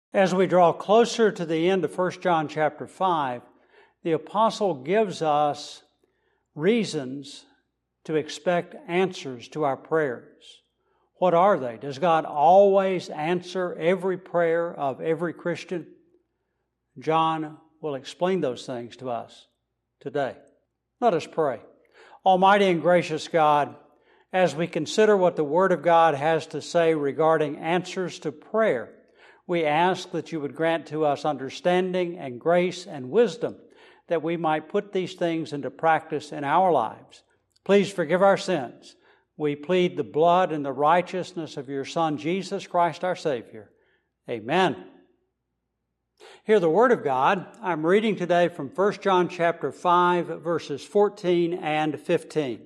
As we draw closer to the end of 1 John chapter 5, the apostle gives us reasons to expect answers to our prayers. What are they? Does God always answer every prayer of every Christian? John will explain those things to us today. Let us pray. Almighty and gracious God, as we consider what the Word of God has to say regarding answers to prayer, we ask that you would grant to us understanding and grace and wisdom that we might put these things into practice in our lives. Please forgive our sins. We plead the blood and the righteousness of your Son, Jesus Christ, our Savior. Amen. Hear the Word of God. I'm reading today from 1 John chapter 5, verses 14 and 15.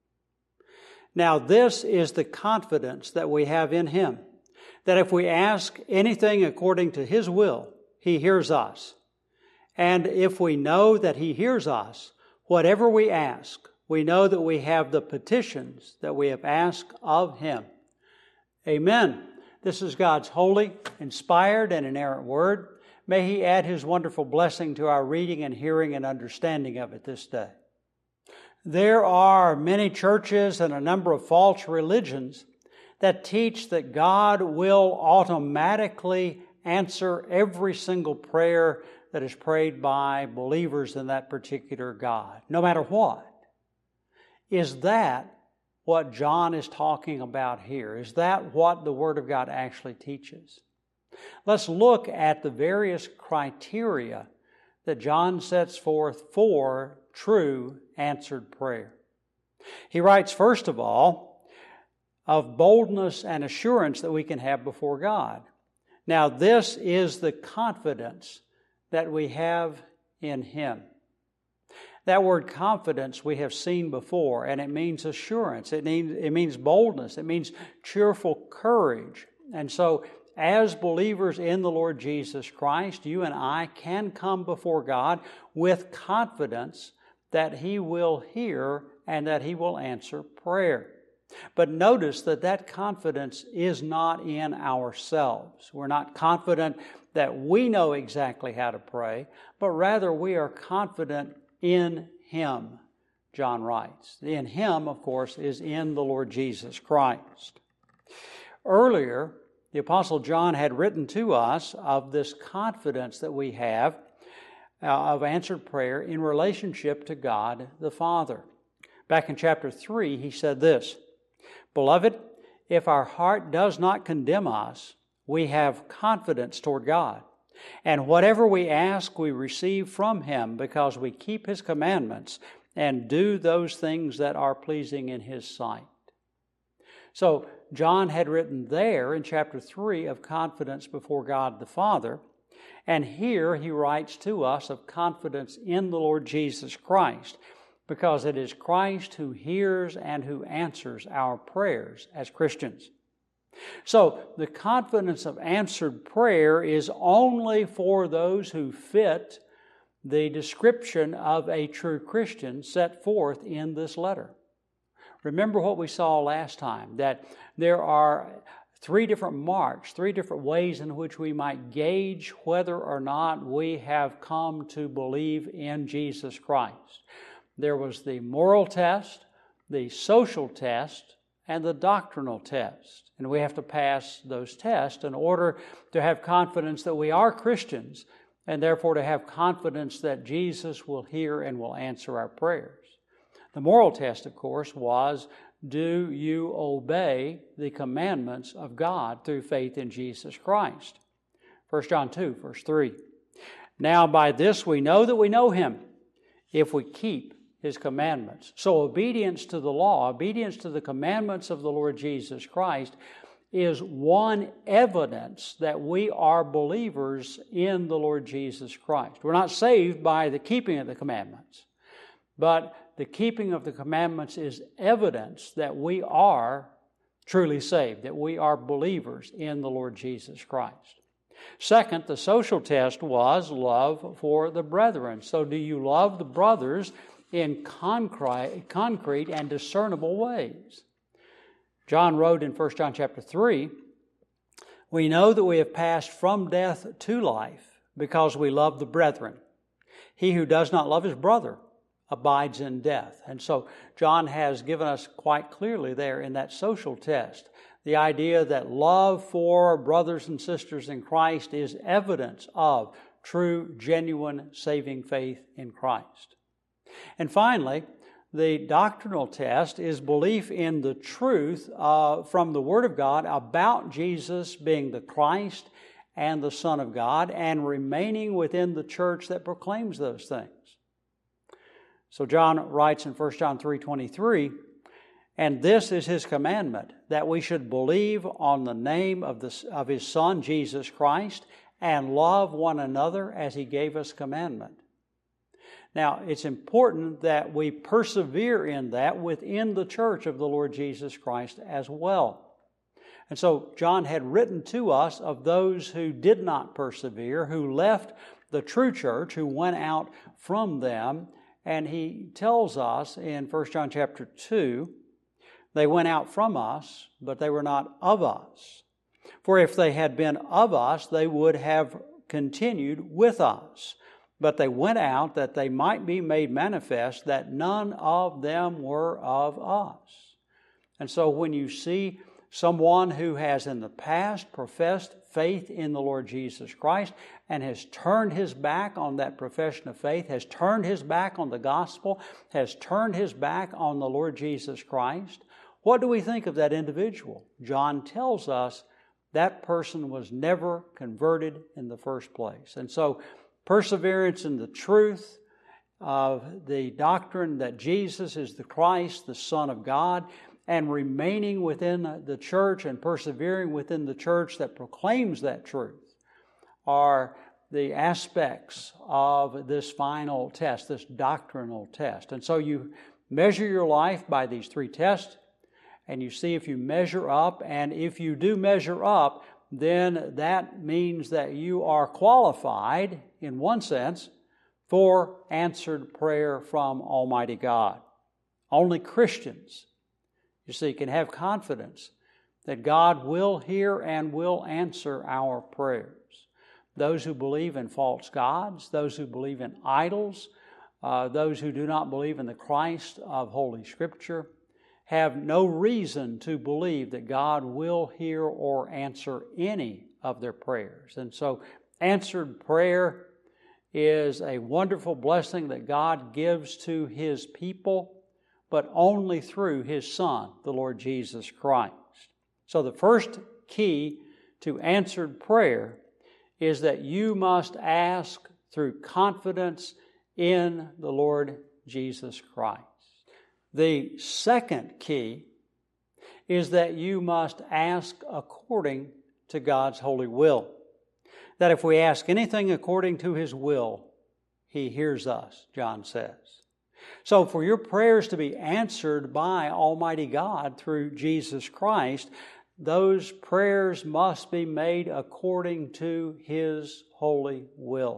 Now this is the confidence that we have in Him, that if we ask anything according to His will, He hears us. And if we know that He hears us, whatever we ask, we know that we have the petitions that we have asked of Him. Amen. This is God's holy, inspired, and inerrant Word. May He add His wonderful blessing to our reading and hearing and understanding of it this day. There are many churches and a number of false religions that teach that God will automatically answer every single prayer that is prayed by believers in that particular God, no matter what. Is that what John is talking about here? Is that what the Word of God actually teaches? Let's look at the various criteria that John sets forth for true answered prayer. He writes, first of all, of boldness and assurance that we can have before God. Now, this is the confidence that we have in Him. That word confidence we have seen before, and it means assurance. It means boldness. It means cheerful courage. And so, as believers in the Lord Jesus Christ, you and I can come before God with confidence that He will hear and that He will answer prayer. But notice that that confidence is not in ourselves. We're not confident that we know exactly how to pray, but rather we are confident in Him, John writes. In Him, of course, is in the Lord Jesus Christ. Earlier, the Apostle John had written to us of this confidence that we have of answered prayer in relationship to God the Father. Back in chapter 3, he said this, "Beloved, if our heart does not condemn us, we have confidence toward God. And whatever we ask, we receive from Him because we keep His commandments and do those things that are pleasing in His sight." So, John had written there in chapter 3 of confidence before God the Father. And here he writes to us of confidence in the Lord Jesus Christ, because it is Christ who hears and who answers our prayers as Christians. So, the confidence of answered prayer is only for those who fit the description of a true Christian set forth in this letter. Remember what we saw last time, that there are three different marks, three different ways in which we might gauge whether or not we have come to believe in Jesus Christ. There was the moral test, the social test, and the doctrinal test. And we have to pass those tests in order to have confidence that we are Christians, and therefore to have confidence that Jesus will hear and will answer our prayers. The moral test, of course, was, do you obey the commandments of God through faith in Jesus Christ? 1 John 2, verse 3. Now by this we know that we know Him, if we keep His commandments. So obedience to the law, obedience to the commandments of the Lord Jesus Christ is one evidence that we are believers in the Lord Jesus Christ. We're not saved by the keeping of the commandments, but the keeping of the commandments is evidence that we are truly saved, that we are believers in the Lord Jesus Christ. Second, the social test was love for the brethren. So do you love the brothers in concrete and discernible ways? John wrote in 1 John chapter 3, We know that we have passed from death to life because we love the brethren. He who does not love his brother abides in death. And so John has given us quite clearly there in that social test the idea that love for brothers and sisters in Christ is evidence of true, genuine, saving faith in Christ. And finally, the doctrinal test is belief in the truth from the Word of God about Jesus being the Christ and the Son of God and remaining within the church that proclaims those things. So John writes in 1 John 3:23, "And this is His commandment, that we should believe on the name of His Son, Jesus Christ, and love one another as He gave us commandment." Now, it's important that we persevere in that within the church of the Lord Jesus Christ as well. And so John had written to us of those who did not persevere, who left the true church, who went out from them. And he tells us in 1 John chapter 2, they went out from us, but they were not of us. For if they had been of us, they would have continued with us. But they went out that they might be made manifest that none of them were of us. And so when you see someone who has in the past professed faith in the Lord Jesus Christ and has turned his back on that profession of faith, has turned his back on the gospel, has turned his back on the Lord Jesus Christ, what do we think of that individual? John tells us that person was never converted in the first place. And so perseverance in the truth of the doctrine that Jesus is the Christ, the Son of God, and remaining within the church and persevering within the church that proclaims that truth are the aspects of this final test, this doctrinal test. And so you measure your life by these three tests, and you see if you measure up, and if you do measure up, then that means that you are qualified, in one sense, for answered prayer from Almighty God. Only Christians, you see, can have confidence that God will hear and will answer our prayers. Those who believe in false gods, those who believe in idols, those who do not believe in the Christ of Holy Scripture, have no reason to believe that God will hear or answer any of their prayers. And so answered prayer is a wonderful blessing that God gives to His people, but only through His Son, the Lord Jesus Christ. So the first key to answered prayer is that you must ask through confidence in the Lord Jesus Christ. The second key is that you must ask according to God's holy will. That if we ask anything according to His will, He hears us, John says. So for your prayers to be answered by Almighty God through Jesus Christ, those prayers must be made according to His holy will.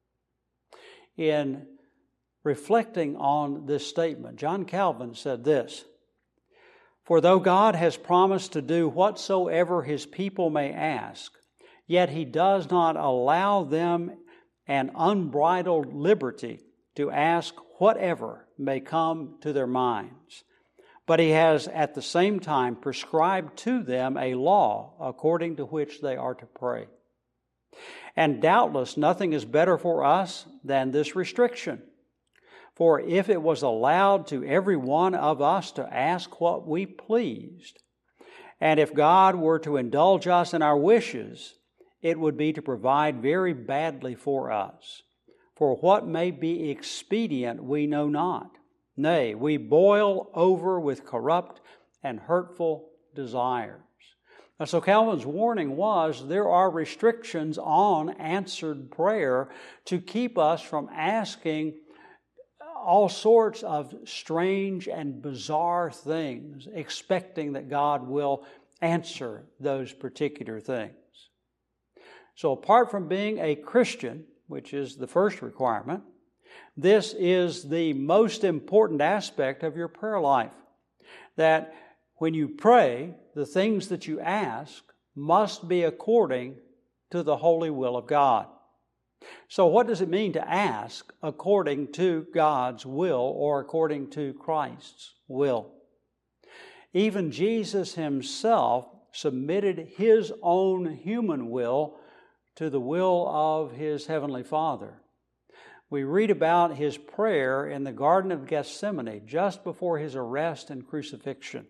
In reflecting on this statement, John Calvin said this, "For though God has promised to do whatsoever His people may ask, yet He does not allow them an unbridled liberty to ask whatever may come to their minds. But He has at the same time prescribed to them a law according to which they are to pray. And doubtless nothing is better for us than this restriction. For if it was allowed to every one of us to ask what we pleased, and if God were to indulge us in our wishes, it would be to provide very badly for us. For what may be expedient we know not. Nay, we boil over with corrupt and hurtful desires." So Calvin's warning was there are restrictions on answered prayer to keep us from asking all sorts of strange and bizarre things, expecting that God will answer those particular things. So apart from being a Christian, which is the first requirement, this is the most important aspect of your prayer life. That when you pray, the things that you ask must be according to the holy will of God. So what does it mean to ask according to God's will or according to Christ's will? Even Jesus himself submitted his own human will to the will of his heavenly Father. We read about his prayer in the Garden of Gethsemane just before his arrest and crucifixion.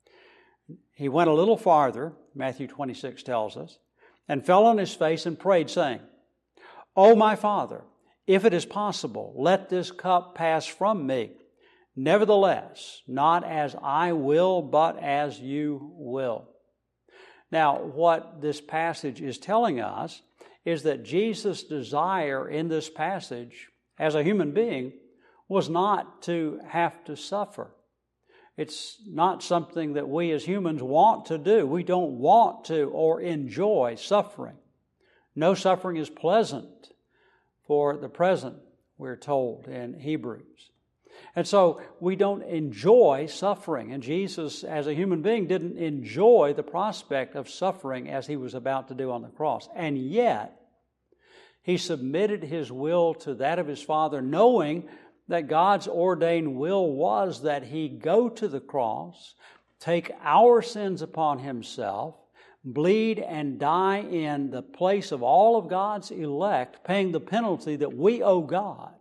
He went a little farther, Matthew 26 tells us, and fell on his face and prayed, saying, "O my Father, if it is possible, let this cup pass from me. Nevertheless, not as I will, but as you will." Now, what this passage is telling us is that Jesus' desire in this passage, as a human being, was not to have to suffer. It's not something that we as humans want to do. We don't want to or enjoy suffering. No suffering is pleasant for the present, we're told in Hebrews. And so we don't enjoy suffering. And Jesus, as a human being, didn't enjoy the prospect of suffering as he was about to do on the cross. And yet, he submitted his will to that of his Father, knowing that God's ordained will was that he go to the cross, take our sins upon himself, bleed and die in the place of all of God's elect, paying the penalty that we owe God.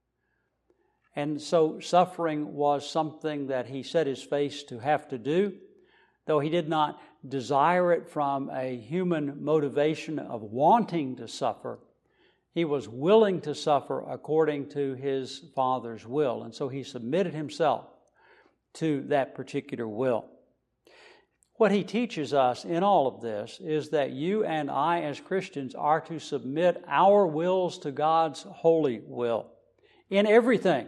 And so suffering was something that he set his face to have to do, though he did not desire it from a human motivation of wanting to suffer. He was willing to suffer according to his Father's will, and so he submitted himself to that particular will. What he teaches us in all of this is that you and I as Christians are to submit our wills to God's holy will in everything,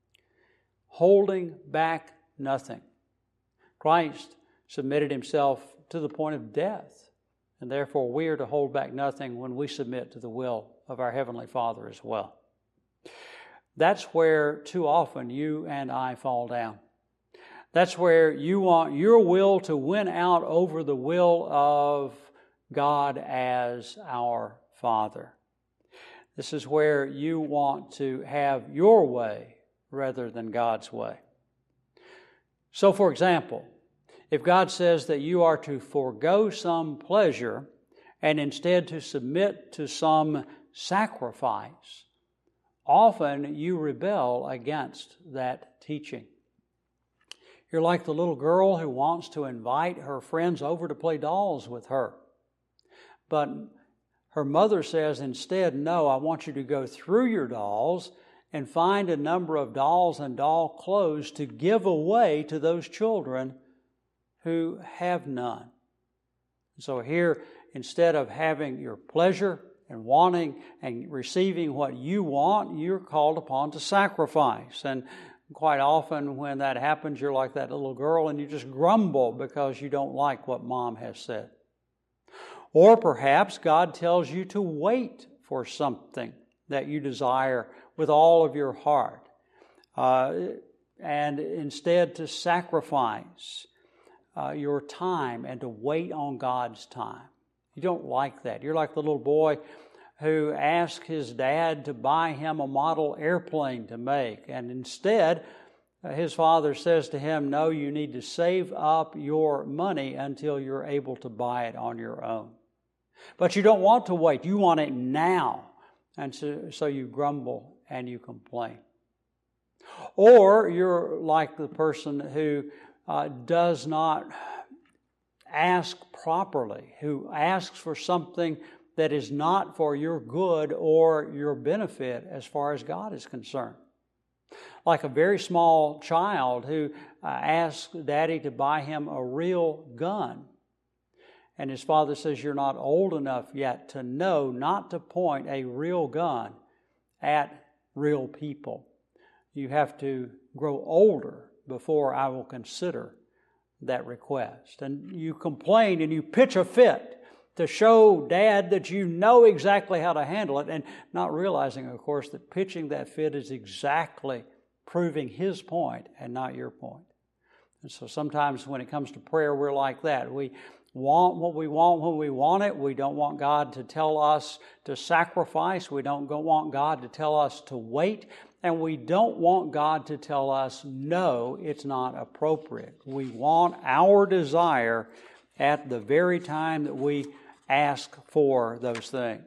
holding back nothing. Christ submitted himself to the point of death, and therefore we are to hold back nothing when we submit to the will of our Heavenly Father as well. That's where too often you and I fall down. That's where you want your will to win out over the will of God as our Father. This is where you want to have your way rather than God's way. So, for example, if God says that you are to forego some pleasure and instead to submit to some sacrifice, often you rebel against that teaching. You're like the little girl who wants to invite her friends over to play dolls with her. But her mother says instead, "No, I want you to go through your dolls and find a number of dolls and doll clothes to give away to those children who have none." So here, instead of having your pleasure and wanting and receiving what you want, you're called upon to sacrifice. And quite often when that happens, you're like that little girl and you just grumble because you don't like what mom has said. Or perhaps God tells you to wait for something that you desire with all of your heart, and instead to sacrifice your time and to wait on God's time. You don't like that. You're like the little boy who asked his dad to buy him a model airplane to make, and instead his father says to him, "No, you need to save up your money until you're able to buy it on your own." But you don't want to wait. You want it now. And so you grumble and you complain. Or you're like the person who does not ask properly, who asks for something that is not for your good or your benefit as far as God is concerned. Like a very small child who asks Daddy to buy him a real gun. And his father says, "You're not old enough yet to know not to point a real gun at real people. You have to grow older before I will consider that request." And you complain and you pitch a fit to show Dad that you know exactly how to handle it, and not realizing, of course, that pitching that fit is exactly proving his point and not your point. And so sometimes when it comes to prayer, we're like that. We want what we want when we want it. We don't want God to tell us to sacrifice. We don't want God to tell us to wait. And we don't want God to tell us, no, it's not appropriate. We want our desire at the very time that we ask for those things.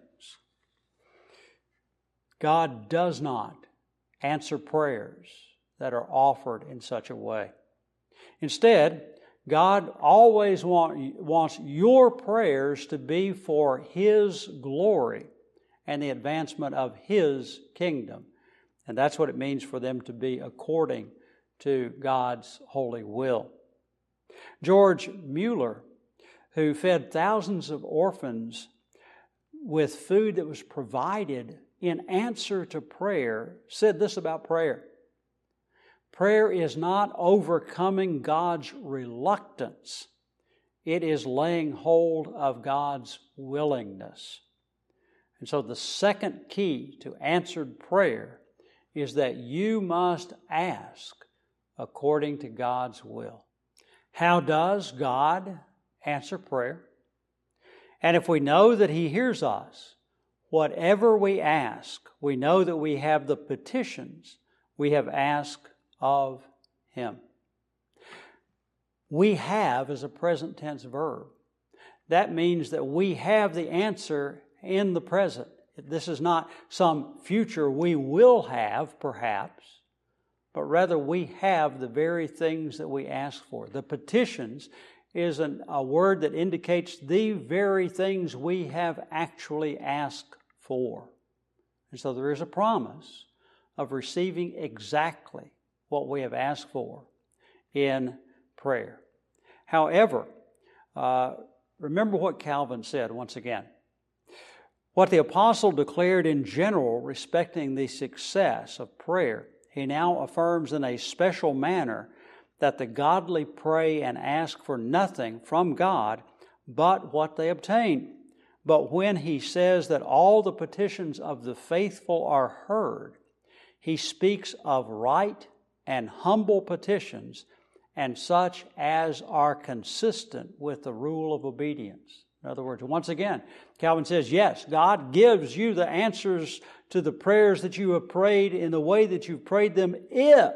God does not answer prayers that are offered in such a way. Instead, God always wants your prayers to be for His glory and the advancement of His kingdom. And that's what it means for them to be according to God's holy will. George Mueller, who fed thousands of orphans with food that was provided in answer to prayer, said this about prayer. Prayer is not overcoming God's reluctance. It is laying hold of God's willingness. And so the second key to answered prayer is that you must ask according to God's will. How does God answer prayer? And if we know that He hears us, whatever we ask, we know that we have the petitions we have asked of Him. We have is a present tense verb. That means that we have the answer in the present. This is not some future we will have, perhaps, but rather we have the very things that we ask for. The petitions is a word that indicates the very things we have actually asked for. And so there is a promise of receiving exactly what we have asked for in prayer. However, remember what Calvin said once again. What the apostle declared in general respecting the success of prayer, he now affirms in a special manner that the godly pray and ask for nothing from God but what they obtain. But when he says that all the petitions of the faithful are heard, he speaks of right and humble petitions and such as are consistent with the rule of obedience. In other words, once again, Calvin says, yes, God gives you the answers to the prayers that you have prayed in the way that you've prayed them if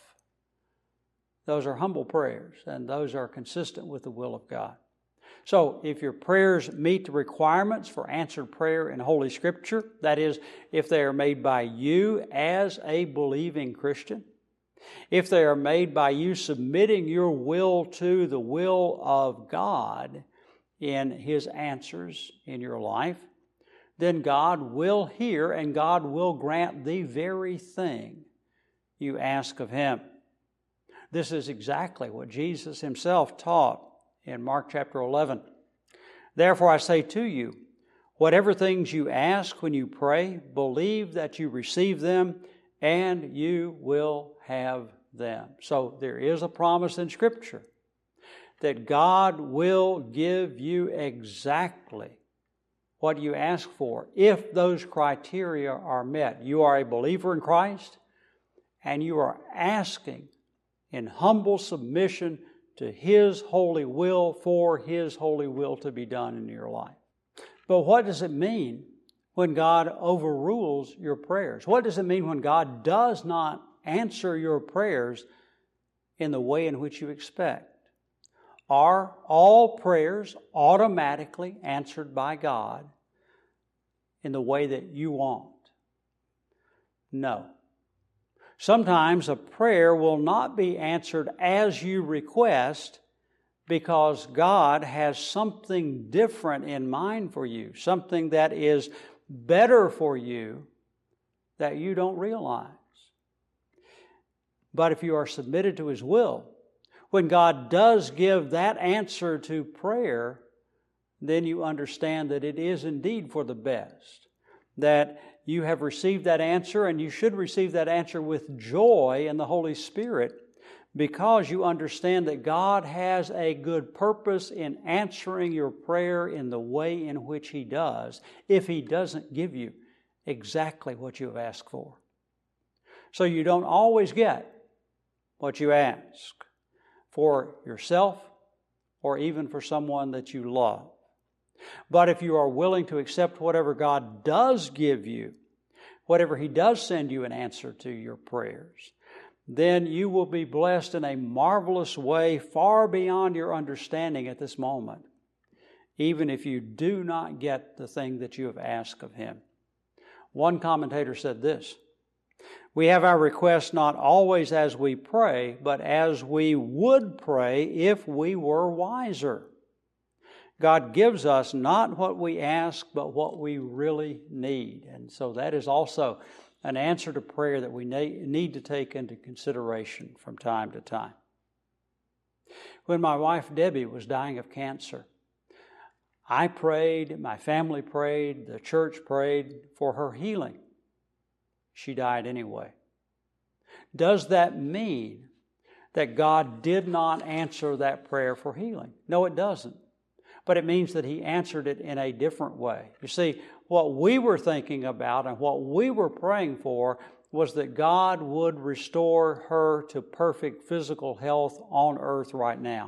those are humble prayers and those are consistent with the will of God. So if your prayers meet the requirements for answered prayer in Holy Scripture, that is, if they are made by you as a believing Christian, if they are made by you submitting your will to the will of God in His answers in your life, then God will hear and God will grant the very thing you ask of Him. This is exactly what Jesus Himself taught in Mark chapter 11. Therefore I say to you, whatever things you ask when you pray, believe that you receive them and you will have them. So there is a promise in Scripture that God will give you exactly what you ask for if those criteria are met. You are a believer in Christ and you are asking in humble submission to His holy will for His holy will to be done in your life. But what does it mean when God overrules your prayers? What does it mean when God does not answer your prayers in the way in which you expect? Are all prayers automatically answered by God in the way that you want? No. Sometimes a prayer will not be answered as you request because God has something different in mind for you, something that is better for you that you don't realize. But if you are submitted to His will, when God does give that answer to prayer, then you understand that it is indeed for the best, that you have received that answer, and you should receive that answer with joy in the Holy Spirit because you understand that God has a good purpose in answering your prayer in the way in which He does, if He doesn't give you exactly what you have asked for. So you don't always get what you ask for yourself or even for someone that you love. But if you are willing to accept whatever God does give you, whatever He does send you in answer to your prayers, then you will be blessed in a marvelous way far beyond your understanding at this moment, even if you do not get the thing that you have asked of Him. One commentator said this: "We have our requests not always as we pray, but as we would pray if we were wiser." God gives us not what we ask, but what we really need. And so that is also an answer to prayer that we need to take into consideration from time to time. When my wife Debbie was dying of cancer, I prayed, my family prayed, the church prayed for her healing. She died anyway. Does that mean that God did not answer that prayer for healing? No, it doesn't. But it means that He answered it in a different way. You see, what we were thinking about and what we were praying for was that God would restore her to perfect physical health on earth right now.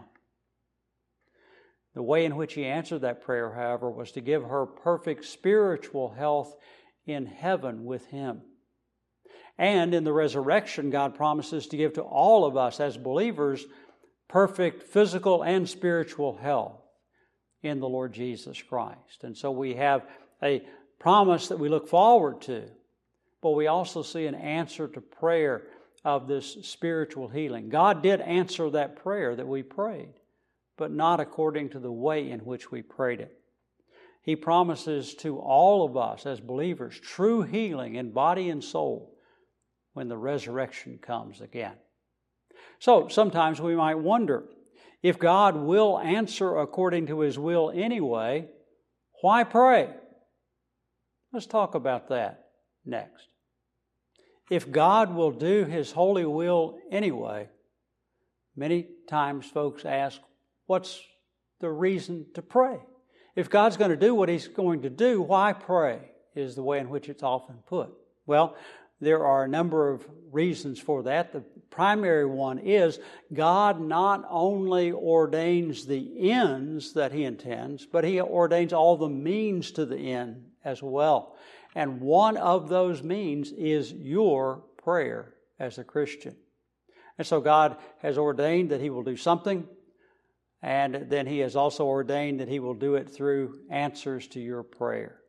The way in which He answered that prayer, however, was to give her perfect spiritual health in heaven with Him. And in the resurrection, God promises to give to all of us as believers perfect physical and spiritual health in the Lord Jesus Christ. And so we have a promise that we look forward to, but we also see an answer to prayer of this spiritual healing. God did answer that prayer that we prayed, but not according to the way in which we prayed it. He promises to all of us as believers true healing in body and soul when the resurrection comes again. So sometimes we might wonder, if God will answer according to His will anyway, why pray? Let's talk about that next. If God will do His holy will anyway, many times folks ask, what's the reason to pray? If God's going to do what He's going to do, why pray? Is the way in which it's often put. Well, there are a number of reasons for that. The primary one is God not only ordains the ends that He intends, but He ordains all the means to the end as well. And one of those means is your prayer as a Christian. And so God has ordained that He will do something, and then He has also ordained that He will do it through answers to your prayer.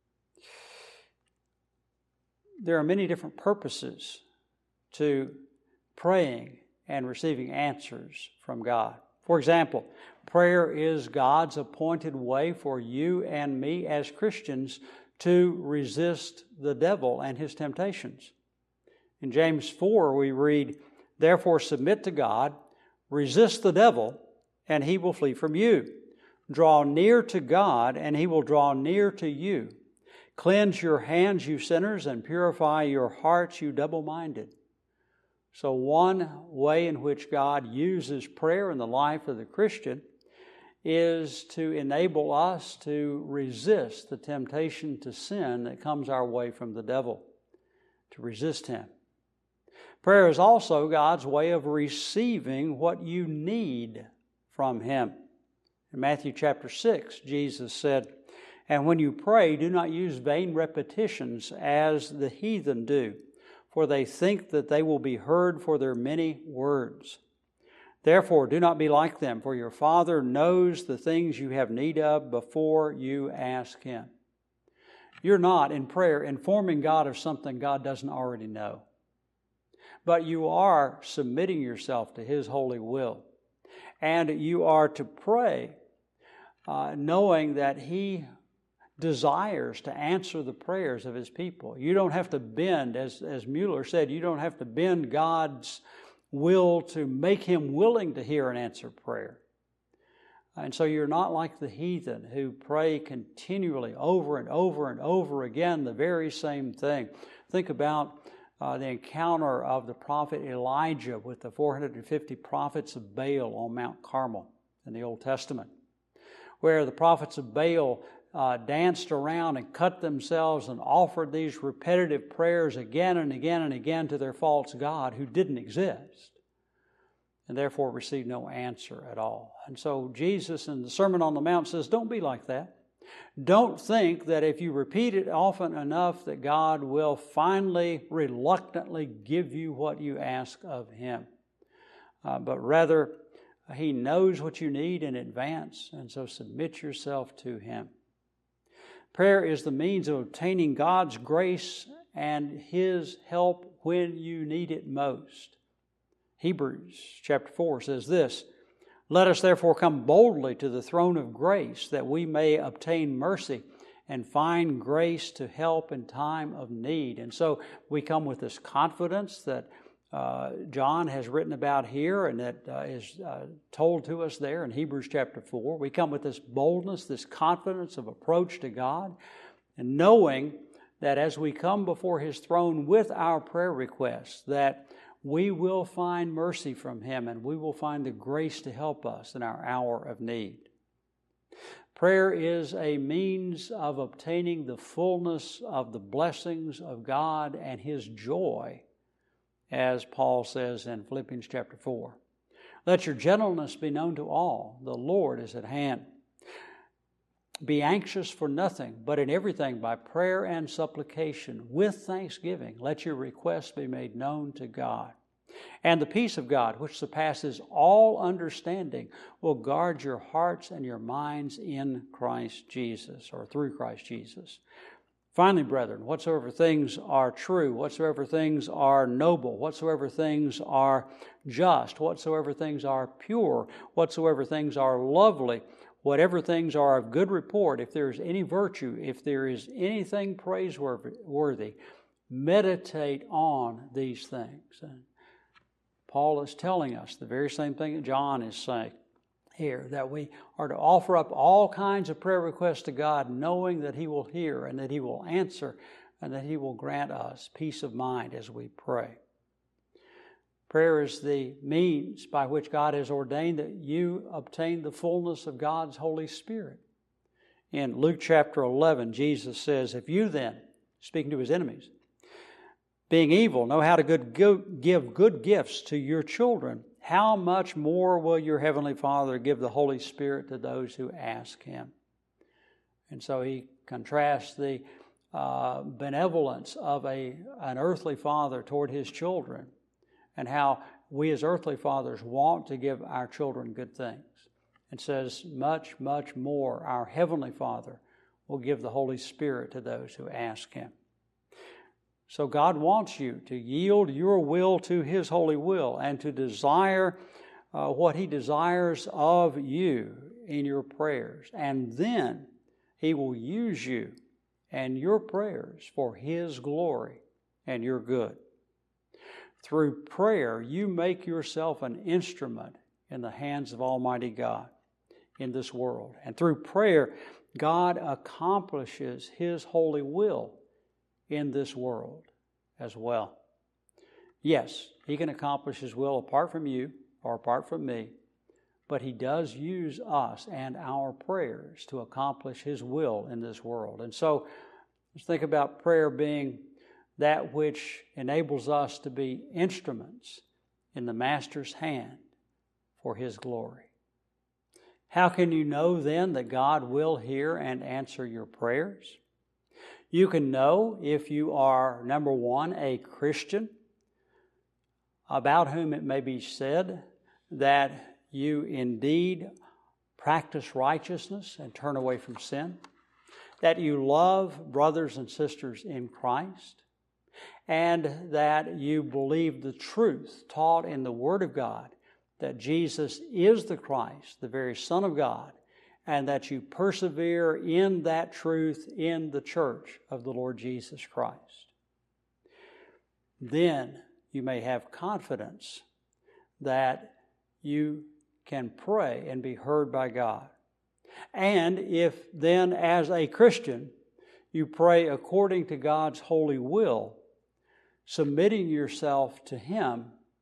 There are many different purposes to praying and receiving answers from God. For example, prayer is God's appointed way for you and me as Christians to resist the devil and his temptations. In James 4 we read, "Therefore submit to God, resist the devil, and he will flee from you. Draw near to God, and He will draw near to you. Cleanse your hands, you sinners, and purify your hearts, you double-minded." So one way in which God uses prayer in the life of the Christian is to enable us to resist the temptation to sin that comes our way from the devil, to resist him. Prayer is also God's way of receiving what you need from Him. In Matthew chapter 6, Jesus said, "And when you pray, do not use vain repetitions as the heathen do, for they think that they will be heard for their many words. Therefore, do not be like them, for your Father knows the things you have need of before you ask Him." You're not, in prayer, informing God of something God doesn't already know. But you are submitting yourself to His holy will. And you are to pray knowing that He desires to answer the prayers of His people. You don't have to bend, as Mueller said, you don't have to bend God's will to make Him willing to hear and answer prayer. And so you're not like the heathen who pray continually over and over and over again the very same thing. Think about the encounter of the prophet Elijah with the 450 prophets of Baal on Mount Carmel in the Old Testament, where the prophets of Baal danced around and cut themselves and offered these repetitive prayers again and again and again to their false god who didn't exist. and therefore receive no answer at all. And so Jesus in the Sermon on the Mount says, don't be like that. Don't think that if you repeat it often enough that God will finally, reluctantly give you what you ask of Him. But rather, He knows what you need in advance, and so submit yourself to Him. Prayer is the means of obtaining God's grace and His help when you need it most. Hebrews chapter 4 says this, "Let us therefore come boldly to the throne of grace, that we may obtain mercy and find grace to help in time of need." And so we come with this confidence that John has written about here and that is told to us there in Hebrews chapter 4. We come with this boldness, this confidence of approach to God, and knowing that as we come before His throne with our prayer requests, that we will find mercy from Him and we will find the grace to help us in our hour of need. Prayer is a means of obtaining the fullness of the blessings of God and His joy, as Paul says in Philippians chapter 4. "Let your gentleness be known to all. The Lord is at hand. Be anxious for nothing, but in everything by prayer and supplication, with thanksgiving, let your requests be made known to God. And the peace of God, which surpasses all understanding, will guard your hearts and your minds in Christ Jesus," or through Christ Jesus. "Finally, brethren, whatsoever things are true, whatsoever things are noble, whatsoever things are just, whatsoever things are pure, whatsoever things are lovely, whatever things are of good report, if there is any virtue, if there is anything praiseworthy, meditate on these things." And Paul is telling us the very same thing that John is saying here, that we are to offer up all kinds of prayer requests to God, knowing that He will hear and that He will answer and that He will grant us peace of mind as we pray. Prayer is the means by which God has ordained that you obtain the fullness of God's Holy Spirit. In Luke chapter 11, Jesus says, "If you then," speaking to His enemies, "being evil, know how to give good gifts to your children, how much more will your Heavenly Father give the Holy Spirit to those who ask Him?" And so He contrasts the benevolence of an earthly father toward his children, and how we as earthly fathers want to give our children good things. And says, much, much more, our Heavenly Father will give the Holy Spirit to those who ask Him. So God wants you to yield your will to His holy will and to desire what He desires of you in your prayers. And then He will use you and your prayers for His glory and your good. Through prayer, you make yourself an instrument in the hands of Almighty God in this world. And through prayer, God accomplishes His holy will in this world as well. Yes, He can accomplish His will apart from you or apart from me, but He does use us and our prayers to accomplish His will in this world. And so let's think about prayer being that which enables us to be instruments in the Master's hand for His glory. How can you know then that God will hear and answer your prayers? You can know if you are, number one, a Christian, about whom it may be said that you indeed practice righteousness and turn away from sin, that you love brothers and sisters in Christ, and that you believe the truth taught in the Word of God, that Jesus is the Christ, the very Son of God, and that you persevere in that truth in the church of the Lord Jesus Christ. Then you may have confidence that you can pray and be heard by God. And if then, as a Christian, you pray according to God's holy will, submitting yourself to Him,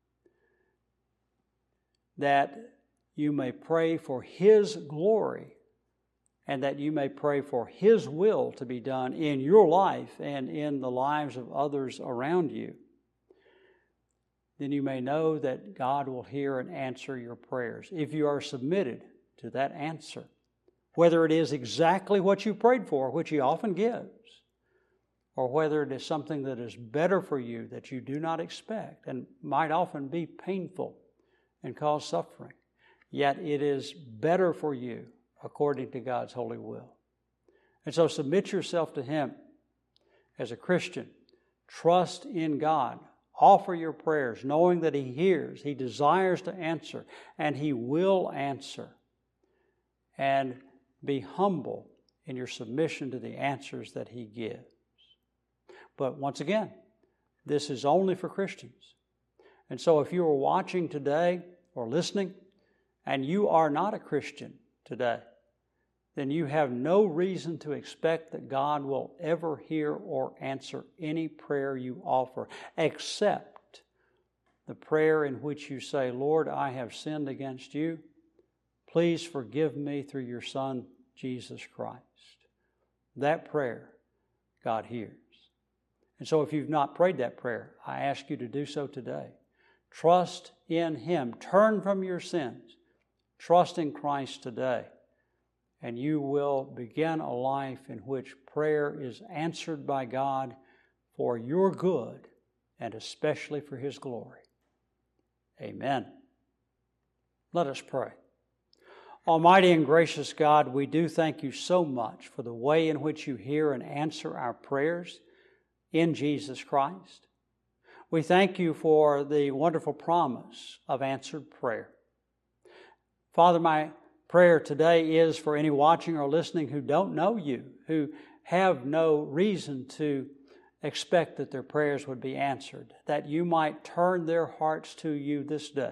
that you may pray for His glory and that you may pray for His will to be done in your life and in the lives of others around you, then you may know that God will hear and answer your prayers if you are submitted to that answer. Whether it is exactly what you prayed for, which He often gives, or whether it is something that is better for you that you do not expect and might often be painful and cause suffering, yet it is better for you according to God's holy will. And so submit yourself to Him as a Christian. Trust in God. Offer your prayers, knowing that He hears, He desires to answer, and He will answer. And be humble in your submission to the answers that He gives. But once again, this is only for Christians. And so if you are watching today or listening, and you are not a Christian today, then you have no reason to expect that God will ever hear or answer any prayer you offer, except the prayer in which you say, Lord, I have sinned against you. Please forgive me through your Son, Jesus Christ. That prayer, God hears. And so if you've not prayed that prayer, I ask you to do so today. Trust in Him. Turn from your sins. Trust in Christ today. And you will begin a life in which prayer is answered by God for your good and especially for His glory. Amen. Let us pray. Almighty and gracious God, we do thank You so much for the way in which You hear and answer our prayers in Jesus Christ. We thank You for the wonderful promise of answered prayer. Father, my prayer today is for any watching or listening who don't know You, who have no reason to expect that their prayers would be answered, that You might turn their hearts to You this day.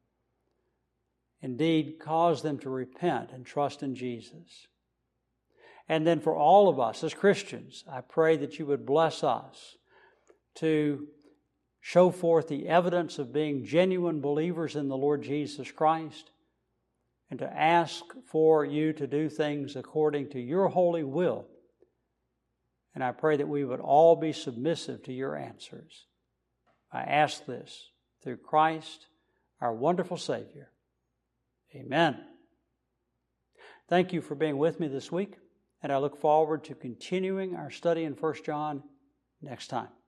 Indeed, cause them to repent and trust in Jesus. And then for all of us as Christians, I pray that You would bless us to show forth the evidence of being genuine believers in the Lord Jesus Christ, and to ask for You to do things according to Your holy will. And I pray that we would all be submissive to Your answers. I ask this through Christ, our wonderful Savior. Amen. Thank you for being with me this week, and I look forward to continuing our study in 1 John next time.